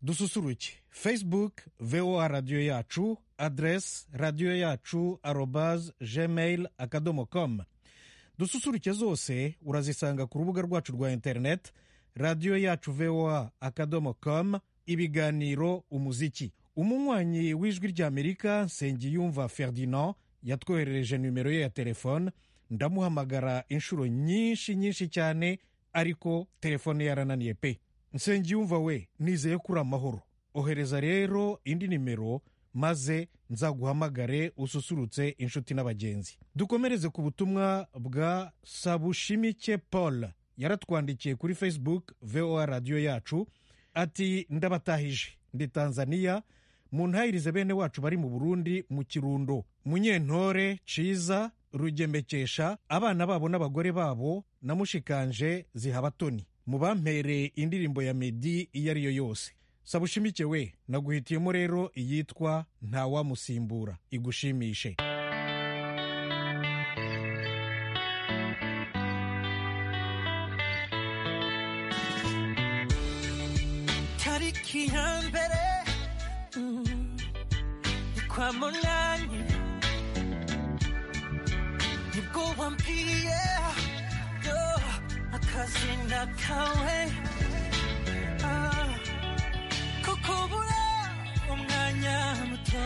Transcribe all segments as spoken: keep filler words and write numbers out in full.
dususuruke. Facebook voa radiyo yacu, adresi radiyo yacu arobaz gmail akadomo com. dususuruke zose urazisanga ku rubuga rwacu rwa interineti radiyo yacu voa akadomo com. ibiganiro, umuziki. umunywanyi w'ijwi ry'amerika Nsengiyumva Ferdinand yatwoherereje nimero ye ya telefone, ndamuhamagara inshuro nyinshi nyinshi cyane ariko telefone yarananiye pe. Nsengiyumva we, nizeye kuri amahoro. Ohereza rero indi nimero maze nzaguhamagare ususurutse inshuti n'abagenzi. Dukomereze ku butumwa bwa Sabushimike Paul. Yaratwandikiye kuri Facebook voa radiyo yacu ati ndabatahije, ndi Tanzania, muntahirize bene wacu bari mu Burundi mu Kirundo, Munyentore, Ciza, Rugemekesha, abana babo n'abagore babo na mushikanje Zihabatoni. Mubampere indirimbo ya Meddy iyo ari yo yose. Sabushimike we, naguhitiyemo rero iyitwa Ntawamusimbura, igushimishe. Tariki ya mbere kwa munani nibwo wambwiye yo akazina kawe ko kubura umwanya muto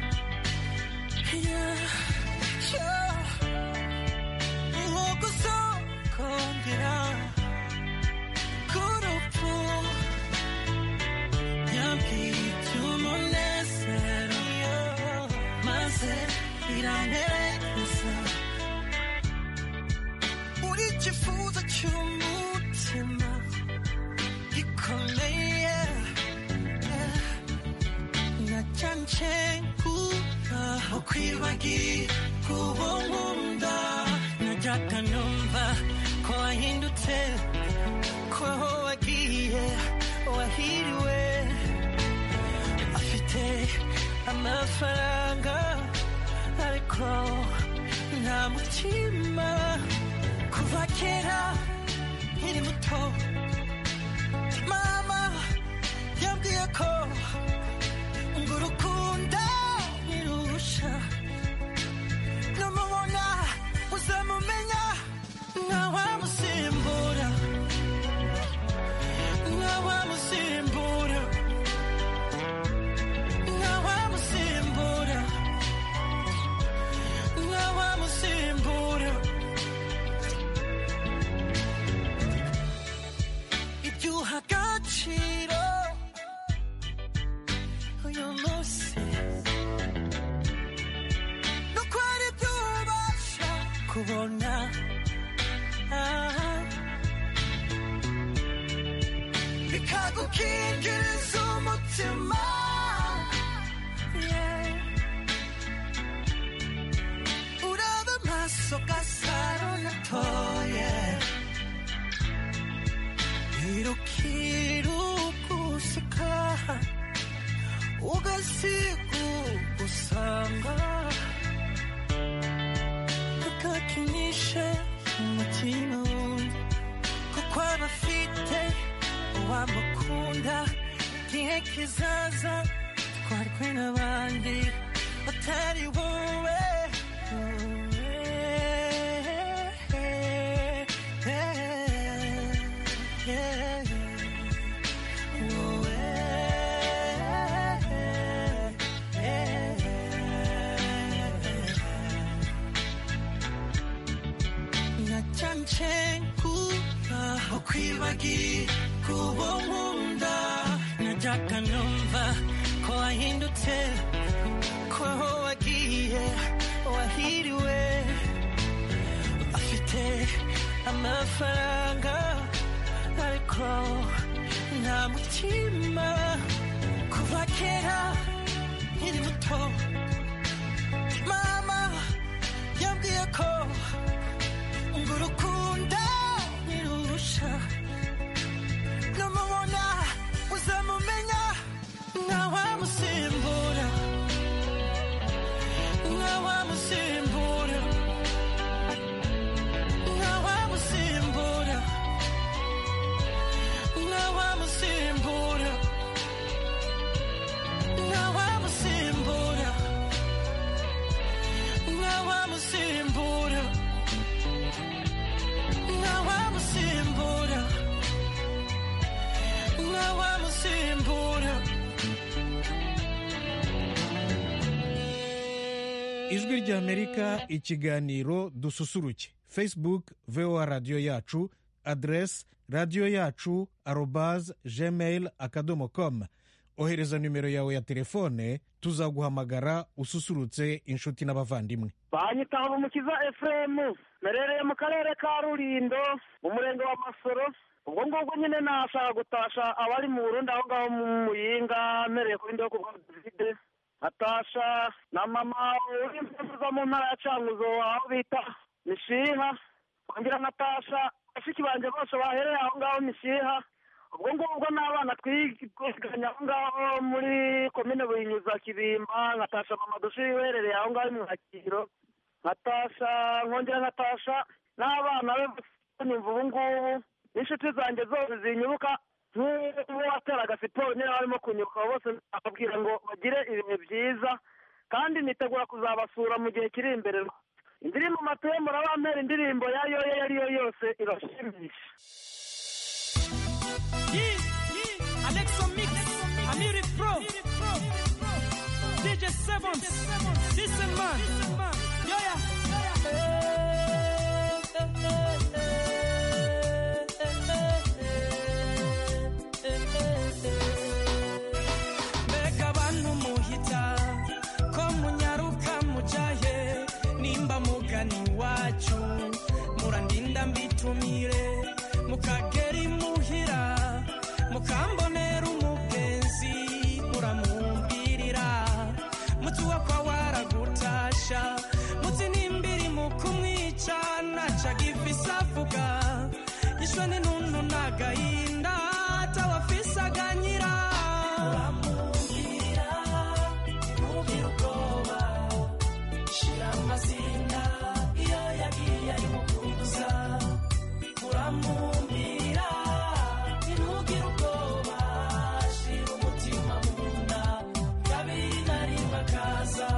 nko gusokongera k'urupfu. Yambwiye iby'umunezero maze iramperekeza, uri ikifuzo cy'umutima gikomeye, nacyanje nkura ukwibagira uwo nkunda. Najyaga numva ko wahindutse, ko aho wagiye wahiriwe, afite amafaranga ariko nta mutima. Kuva kera nkiri muto mama yambwiye ko ngo urukundo nirusha, numubona uzamumenya, ntawamusimbura, ntawamusimbura, ntawamusimbura, ntawamusimbura. Ibyo uha agaciro uyu munsi nuko ari byo ubasha kubona, bikagukingiriza umutima. Uraba amaso Gasaro natoye, irukirugusika ugasiga ugusanga, ukakinisha umutima wundi kuko abafite uwamukunda. Igihe kizaza twarwe n'abandi batari wowe. Ukwibagira uwo nkunda. Najyaga numva ko wahindutse, ko aho wagiye wahiriwe, afite amafaranga ariko nta mutima. Kuva kera nkiri muto mama yambwiye ko ngo urukundo nirusha, numubona uzamumenya, ntawamusimbura, ntawamusimbura, ntawamusimbura, ntawamusimbura. ijwi ry'amerika ikiganiro dususuruke. Facebook voa radiyo yacu, adresi radiyo yacu arobaz gmail akadomo com. Ohereza nimero yawe ya telefone tuzaguhamagara ususurutse inshuti n'abavandimwe. banyitaho umukiza Efremu merereye mu karere ka Rulindo mu murenge wa Masoro. ubwo ngubwo nyine nashaka gutasha abari mu Burundi aho ngaho mu Muyinga mereye kuri ndo kubwa David atasha na mama uri mu ntara ya Cankuzo aho bita Mishiha. Kongera natasha bashiki banje bose bahereye aho ngaho Mishiha. ubwo ngubwo n'abana twiganya aho ngaho muri komine Buhinyuza Kibimba. Natasha mama dushi werereye aho ngaho mu Mwakiro. Natasha nkongera natasha n'abana be nimva ubu ngubu inshuti zanjye zose zinyubuka nk'uwo wateraga siporo nyine barimo kunyubuka bose bakabwira ngo bagire ibihe byiza kandi nitegura kuzabasura mu gihe kiri imbere. indirimbo matuye murabampera indirimbo yayo iyo ari yo yose irashimisha. Alexo Mix, Amiri Pro, D J Sevens, Listen Man, Yoya. Mbega bantu muhita ko munyaruka mujahe nimba mugani wacu murandinda mbitumire mukagera imuhira mukambonera umugenzi muramumbirira mutuwa kwa waragutasha muti nimbiri mukumwica nacaga ifisavuga yishwe n'intuntu n'agahinda atawafisaganyira muramumbirira ntugire ubwoba shira amazinda iyo yagiye ari mukuza muramumbirira ntugire ubwoba shira umutima mu nda kabiri na rimwe akaza.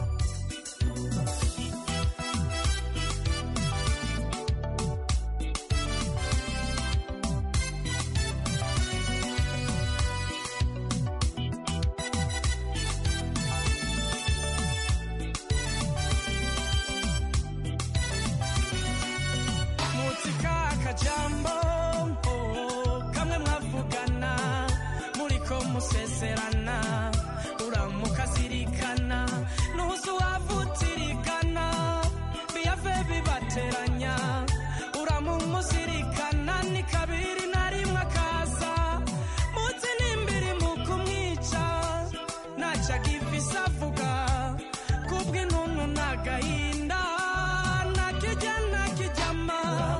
Jambo oh, kamwe mwavugana muriko museserana uramuka zirikana nuzu wavutirigana biyave bibateranya uramumuzirikana ni kabiri na rimwe akaza muti nimbiri mukumwica nacaga ifisavuga kubw'intuntu n'agahinda nakijya nakijyama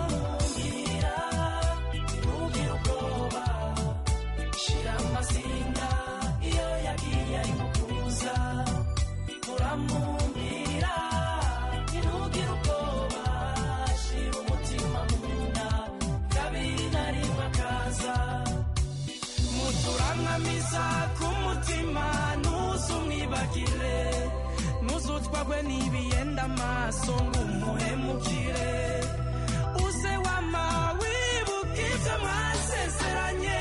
amazinda iyo yagiye ari mukuza muramumbira ntugire ubwoba shira umutima mu nda kabiri na rimwe akaza muturanamiza ku mutima ntuzumwibagire ntuzutwagwe n'ibiyenda amaso ngo umuhemukire uze wama wibuka ibyo mwasezeranye.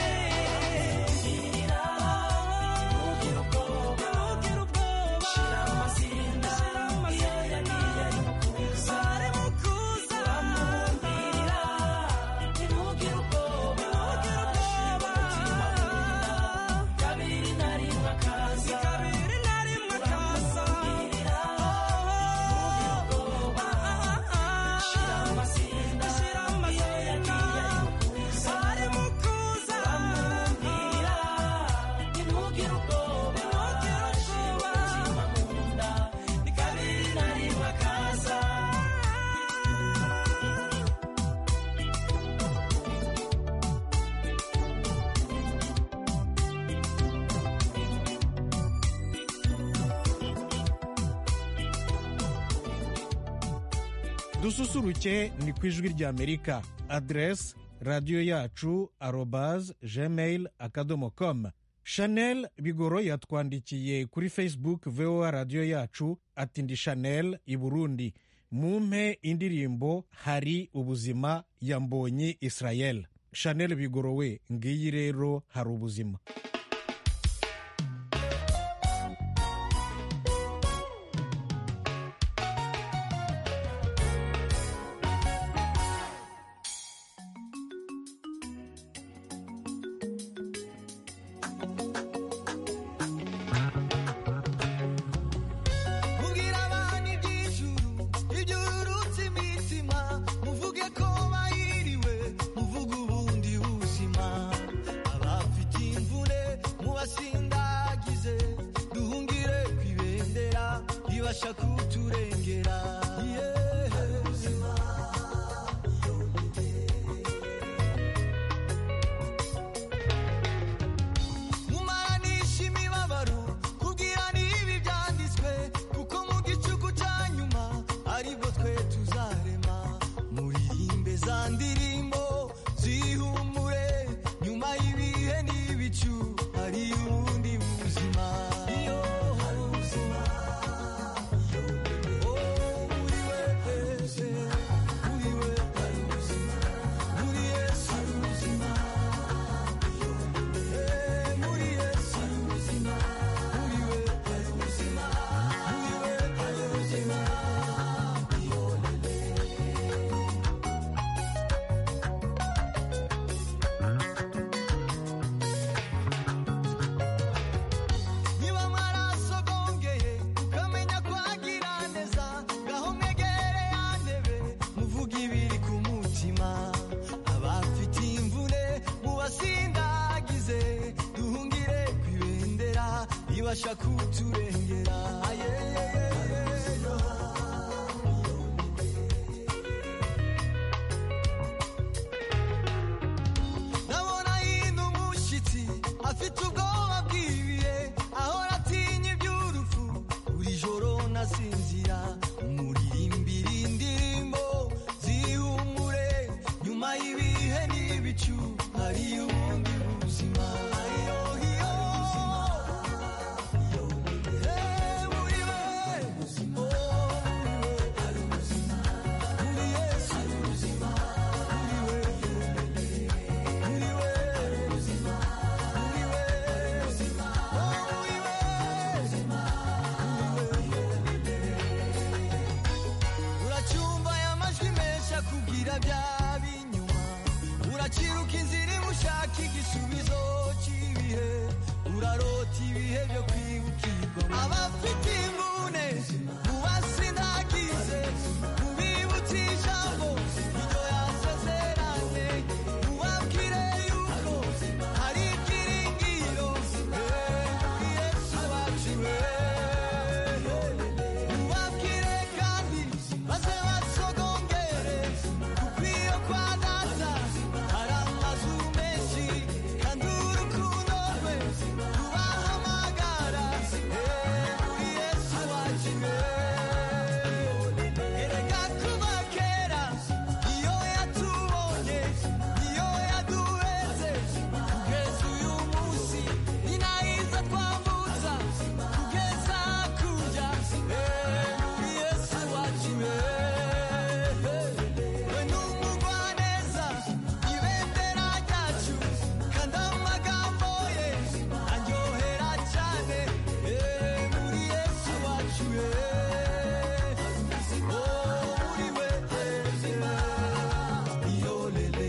dususuruke ni ku ijwi ry'Amerika. Adresi radiyo yacu arobaz gmail akadomo com. Chanel Bigoro yatwandikiye kuri Facebook voa radiyo yacu ati ndi Chanel i Burundi mumpe indirimbo hari ubuzima ya Mbonyi Israel. Chanel Bigoro we ngiyi rero hari ubuzima. ibasha kuturengera mumaranisha imibabaro kugira n'ibi byanditswe kuko mu gicuku cya nyuma aribwo twe tuzarema muririmbe za ndirimbo zihumure nyuma y'ibihe n'ibicu hari ubundi buzima iyo hari ubuzima ibasha kuturengera ndabona yindi umushyitsi afite ubwoba bw'ibihe ahora atinya iby'urupfu buri joro nasinzira umuririmbira indirimbo zihumure nyuma y'ibihe n'ibicu hari ubundi buzima uraciruka inzira imushaka igisubizo cy'ibihe urarota ibihe byo kwibukirwa abafite imbune mubasindagize mubibutse ijambo iryo yasezeranye mubabwire yuko hari ibyiringiro muri Yesu wacu mubabwire kandi maze basogongere kuko iyo kwa data hari amazu menshi kandi urukundo rwe rubahamagara muri Yesu wacu erega kuva kera iyo yatubonye iyo yaduheze kugeza uyu munsi ni nayiza twambutsa kugeza kurya muri Yesu wacu we n'umugwaneza ibendera ryacu kandi amagambo ye aryohera cyane muri Yesu wacu muri we iyo lele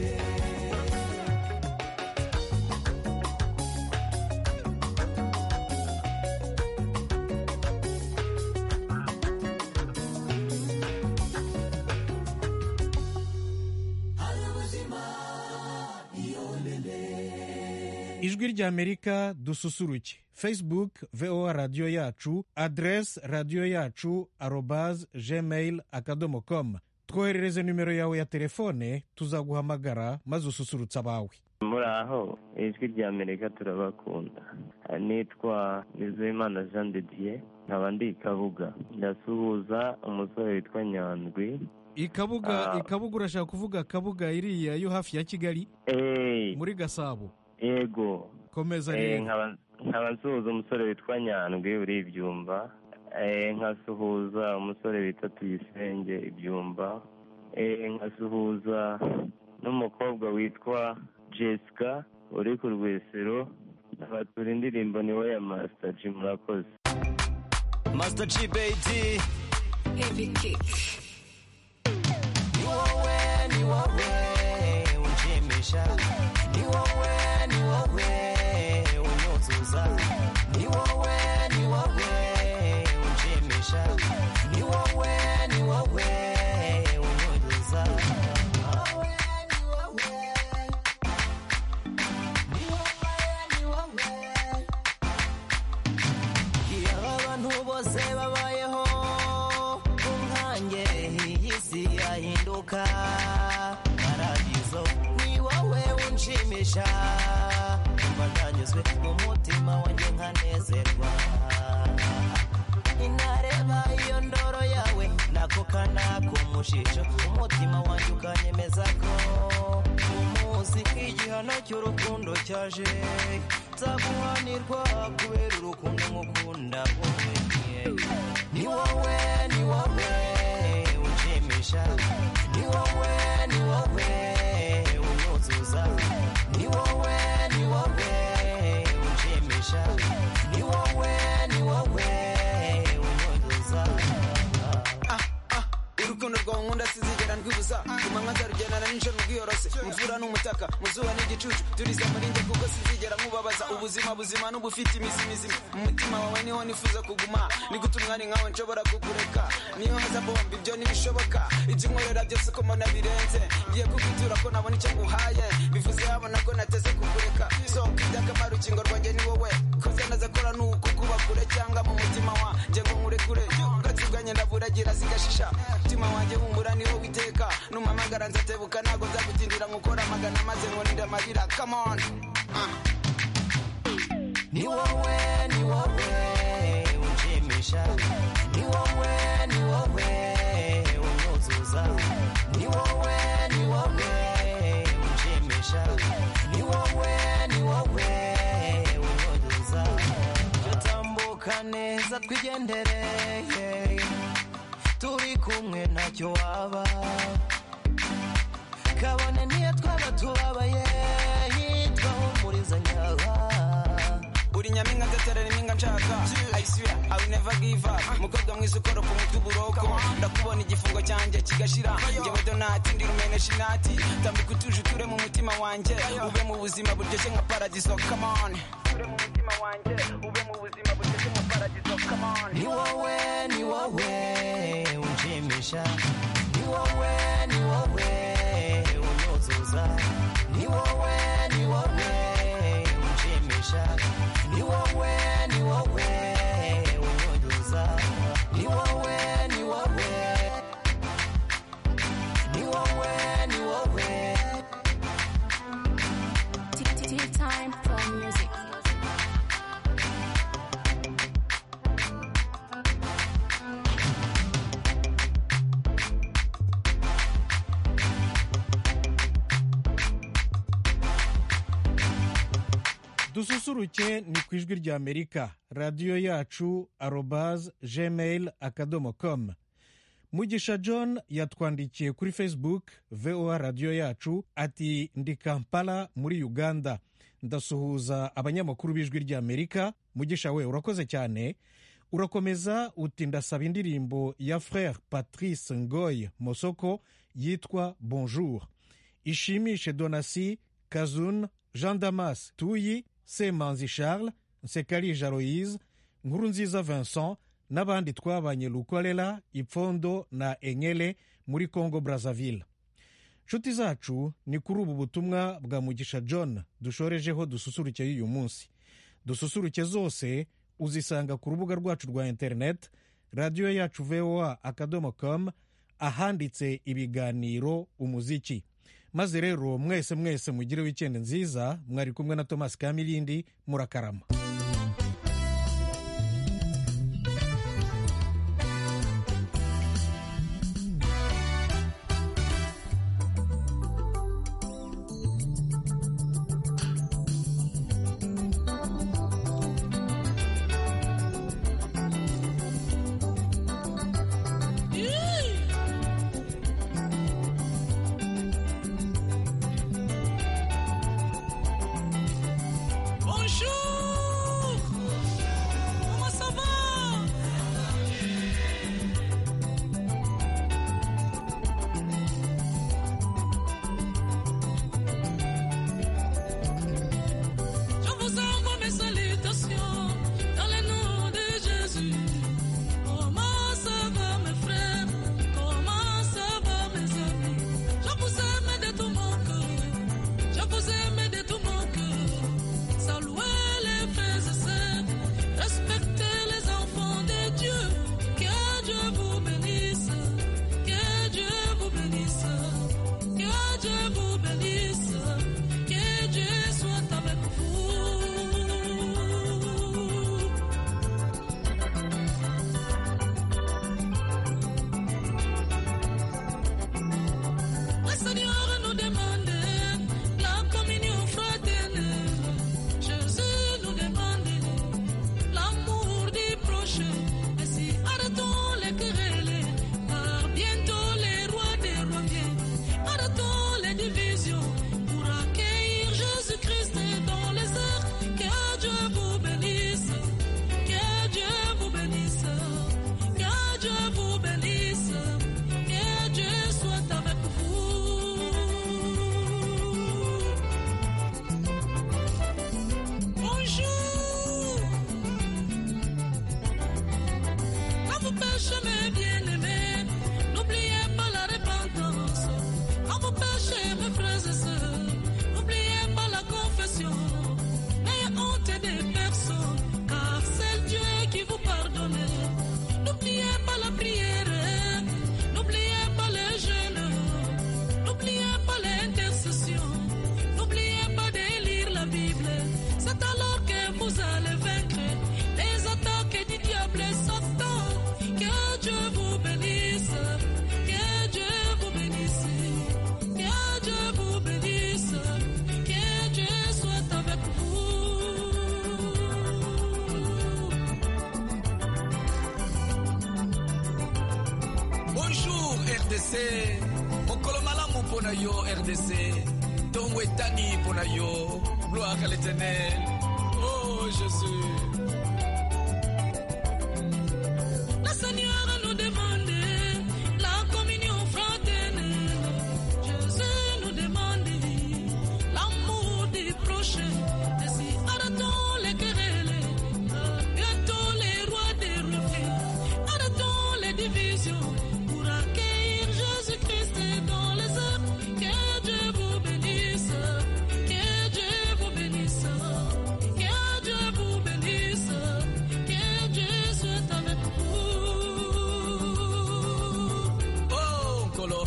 ijwi ry'amerika dususuruke facebook voa radiyo yacu adresse radiyo yacu arobaz gmail akadomo com twoherereze nimero yawe ya telefone tuzaguhamagara maze ususurutse abawe muri aho ijwi ry'amerika turabakunda nitwa Nizeyimana Jean de Dieu nkaba ndi Kabuga ndasuhuza umusore witwa Nyandwi ikabuga Ah. ikabuga urashaka kuvuga kabuga iriya yo hafi ya Kigali eh muri Gasabo yego komeza eh rero nkaba nkaba nsuhuza umusore witwa Nyandwi uri ibyumba eh nkasuhuza umusore witwa Tuyisenge ibyumba eh nkasuhuza n'umukobwa witwa Jessica uri ku Rwesero abatura indirimbo ni we ya Master G murakoze Master G baby Heavy kick. ni wowe ni wowe unjimisha ni wowe ni wowe unyuzuza ni wowe ni wowe unjimisha ni wowe ni wowe unyuzuza iyo abantu bose babayeho guhinduka paradizo ni wowe unshimisha umva ndanyuzwe mu mutima wanjye nkanezerwa inareba iyo ndoro yawe nako kanako mushisho umutima wanjye ukanyemeza ko umunsi igihano cy'urukundo cyaje nzaguhanirwa kubera urukundo ngukunda wowe ni wowe ni wowe unshimisha ni wowe ni wowe unyuzuza ni wowe ni wowe unshimisha ni wowe ni wowe unyuzuza ah ah urukundo rwawe nkunda sizigera ndwibuza kumanywa nzarugendana nijoro ubwiyorose imvura n'umutaka mu zuba n'igicucu turiza muri njye kuko sizigera nkubabaza ubuzima buzima n'ubufite imizi mizima umutima wawe niho nifuza kuguma nigute umwanya nkawe nshobora kukureka niyo haza bombi ibyo ntibishoboka ibyo unkorera byose ko mbona birenze ngiye kukwitura ko nabona icyo nguhaye bivuze yabona ko nateze kukureka so kwita akamaro urukingo rwanjye ni wowe koze naza kora ni ukukuba kure cyangwa mu mutima wanjye ngo nkure kure gatuganye ndaburagira zigashisha umutima wanjye humbura niho witeka numamagara nzatebuka ntago nzagutindira nkukora amagana maze nkonira amarira come on uh. ni wowe ni wowe unshimisha ni wowe ni wowe unyuzuza ni wowe ni wowe unshimisha ni wowe ni wowe unyuzuza tutambuka neza twigendere turi kumwe ntacyo waba kabone niyo twaba tubabaye yitwa humuriza nyaha uri nyaminga nzaterera impinga nshaka I swear I will never give up mukobwa mwiza ukora ku muti uburoko ndakubona igifungo cyanjye kigashira njyewe donati ndi rumenesha inati tambika utuje uture mu mutima wanjye ube mu buzima buryoshye nka paradiso come on ube mu mutima wanjye ube mu buzima buryoshye nka paradiso come on ni wowe ni wowe unshimisha ni wowe ni wowe unyuzuza ni wowe ni wowe unshimisha ni wowe ni wowe unyuzuza ni wowe ni wowe ni wowe ni wowe Tea time for music. dususuruke ni ku ijwi rya amerika radiyo yacu arobaz gmail akadomo com. mugisha john yatwandikiye kuri facebook voa radiyo yacu ati ndi kampala muri uganda ndasuhuza abanyamakuru b'ijwi rya amerika. mugisha we urakoze cyane. urakomeza uti ndasaba indirimbo ya frere patrice ngoy mosoko yitwa bonjour ishimishe donasi kazun jean damas tuyi semanzi charles nsekalija aloise nkurunziza vincent n'abandi twabanye lukorera ipfondo na enyele muri congo brazzaville. nshuti zacu ni kuri ubu butumwa bwa mugisha john dushorejeho dususuruke y'uyu munsi. dususuruke zose uzisanga ku rubuga rwacu rwa interineti radiyo yacu voa akadomo com ahanditse ibiganiro umuziki. maze rero mwese mwese mugire wikendi nziza. mwari kumwe na Thomas Kamilindi murakarama. Bonjour. D C. Mokolo malamu pona yo R D C. Tongo etani pona yo. Gloire à l'Éternel. Oh Jésus. Le Seigneur nous demande la communion fraternelle. Jésus nous demande l'amour du prochain. Ainsi arrêtons les querelles. Bientôt les rois des refus. Arrêtons les divisions pour accueillir Jésus-Christ dans les airs. Que Dieu vous bénisse. Que Dieu vous bénisse. Que Dieu vous bénisse. Que Dieu soit avec vous. Oh, Kolo.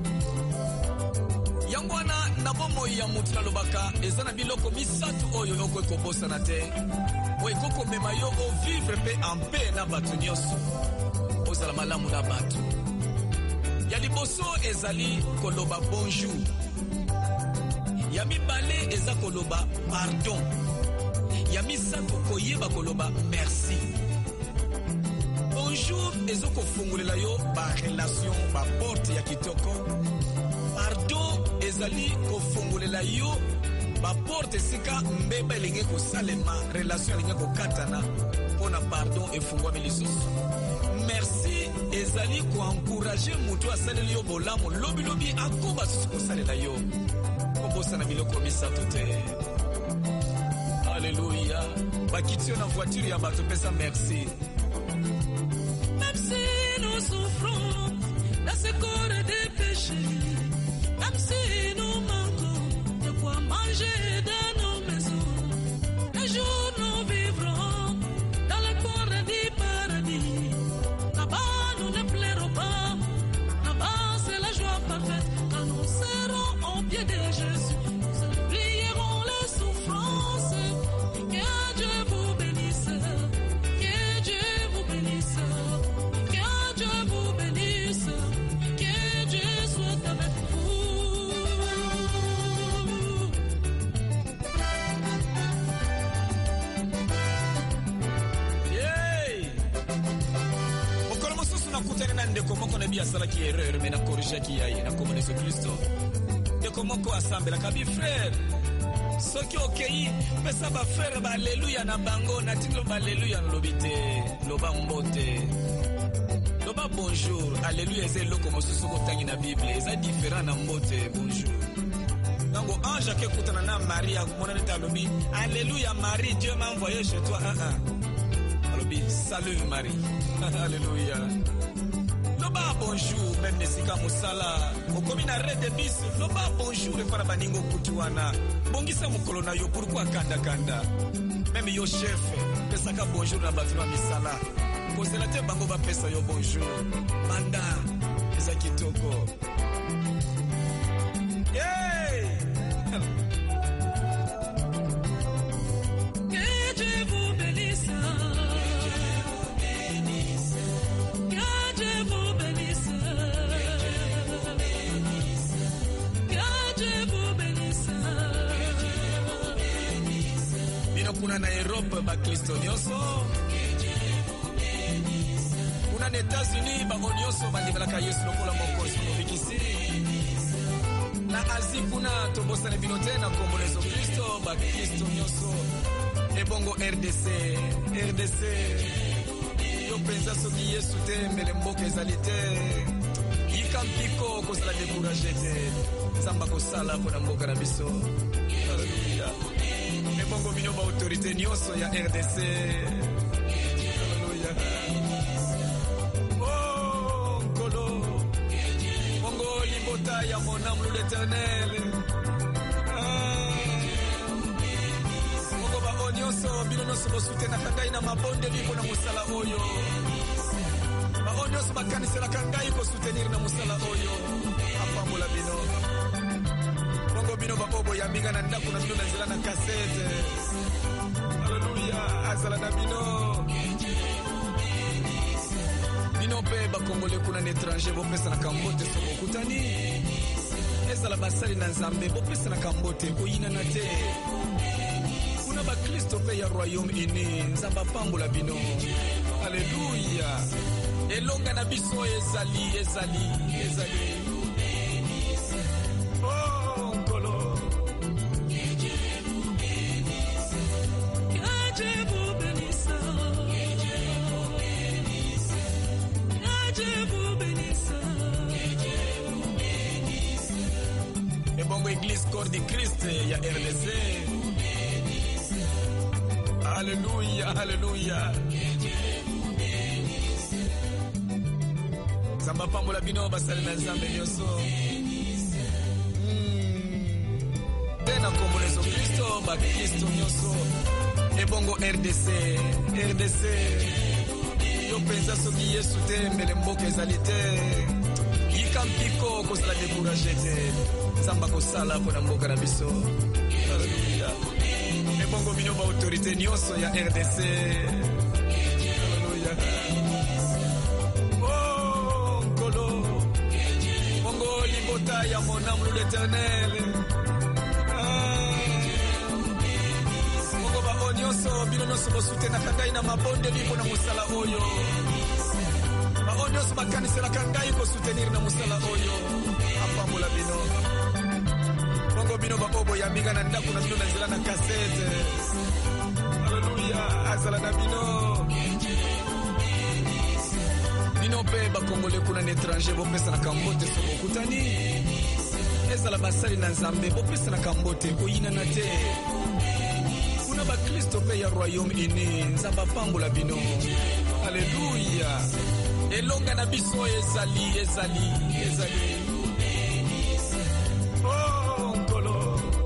Yangwana nabomo ya mutina lobaka ezana biloko misatu oyo yoko ekobosa te. O ekoko mema yo o vivre pe en paix na bato nyonso. Ozala malamu na bato. Ya liboso ezali koloba bonjour. Ya mibale eza koloba pardon. Ya misato koyeba koloba merci. Bonjour ezoko fungulela yo ba relation ba porte ya kitoko. Pardon ezali kofungulela yo ba porte sika mbeba elingi kosalema relation elingi kokatana pona pardon efungwami lisusu. Merci ezali koencourager mutu asaleli yo bolamu lobi lobi akoba susu kosalela yo kobosana biloko misato te. Alléluia. Bakitio na voiture ya bato pesa merci. Même si nous souffrons dans ce corps de péché, même si nous manquons de quoi manger dans nos maisons, un jour nous vivrons dans le corps du paradis. Là-bas nous ne plairons pas, là-bas c'est la joie parfaite. Quand nous serons au pied de Jésus, nous oublierons les souffrances. Que Dieu vous bénisse, que Dieu vous bénisse, que Dieu vous bénisse, que Dieu soit avec vous. Yay! Mokolo mosusu nakutana na ndeko moko na bia salaki erreur me na corriger ki yaye na komona Yesu Kristo. Ndeko moko asambela kabi frère. Soki okei pesa ba frère ba alleluia na bango na tino ba alleluia lobi te loba mbote. Loba bonjour alleluia eze loko mosusu kotangi na Bible eza différent na mbote bonjour. Nango ange ke kutana na Maria mona neta lobi alleluia Marie Dieu m'a envoyé chez toi. Ah ah. Lobi salut Marie. Alléluia. Loba bonjour même nesika musala okomi na red de bis loba bonjour efana baningo kutuwana bongisa mukolo na yo pourquoi kanda kanda même yo chef pesaka bonjour na bato na misala kozela te bango ba pesa yo bonjour banda eza kitoko. Hey! Que Dieu vous bénisse, que Dieu vous bénisse, que Dieu vous bénisse. Bino kuna na Europe ba Kristo nyonso. Kuna na États-Unis ba nyonso bandibelaka Yesu lokola mokonzi mobikisi. Na Asie kuna tobosana bino te na kombo Yesu Kristo ba Kristo nyonso. Ebongo R D C, R D C. Yo pensa soki Yesu te mbele mboka ezali te. Yikampiko kozala découragé te. Nzamba kosala pona mboka na biso. Alléluia. Ebongo bino ba autorité nyonso ya R D C. Alléluia. Oh, Kolo. Bongo libota ya mon âme l'Éternel. Bongo ba onyoso bino nyonso bosutenaka ngai na mabonde lipo na mosala oyo. Ba onyoso bakaniselaka ngai kosoutenir na mosala oyo. Apambola bino. Bongo bino ba obo ya minga na ndako na bino na nzela na kasete. Alléluia, azala na bino. Bino pe ba kongole kuna na étranger bo pesa na kambote so bokutani. Ezala basali na Nzambe bo pesa na kambote koyina na te. Kuna ba Kristo pe ya Royaume Uni Nzamba pambola bino. Alléluia. elonga na biso ezali ezali ezali oh nkolo ebongo Église Corps de Christ ya R D C. Haleluya, haleluya. Zamba pambola bino basali na Nzambe nyonso. Tena kombolezo Kristo ba Kristo nyonso. Ebongo R D C, R D C. Yo pensa soki Yesu te mbele mboka ezali te. Yikampiko kozala découragé te. Zamba kosala mpona mboka na biso. Haleluya. Ebongo bino ba autorité nyonso ya R D C. Haleluya. Oh, nkolo. Bongo libota ya mon âme l'Éternel. Bongo ba onyoso bino nyonso bosutenaka ngai na mabonde lipo na mosala oyo. Ba onyoso bakaniselaka ngai kosoutenir na mosala oyo. Apambola bino. Bongo bino ba obo ya minga na ndako na bino na nzela na kasete. Haleluya, azala na bino. Bino pe ba kongole kuna na étranger bo pesa na kambote so bokutani. Ezala basali na Nzambe bo pesa na kambote oyina na te. Kuna ba Kristo pe ya royaume ini Nzamba pambola bino. Haleluya. Elonga na biso ezali ezali ezali. Oh nkolo.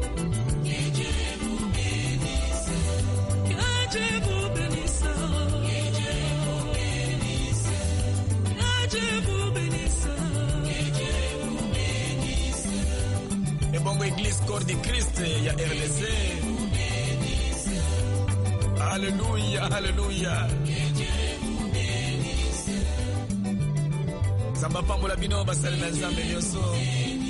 Ebongo Église Corps de Christ ya R D C. Haleluya, haleluya. Zamba pambola bino basali na Nzambe nyonso.